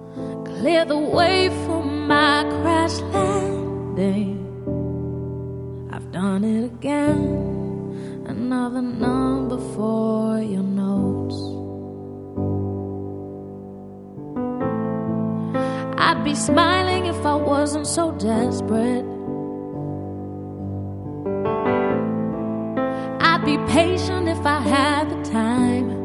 clear the way for my crash landing. I've done it again, another number for your notes. I'd be smiling if I wasn't so desperate. I'd be patient if I had the time.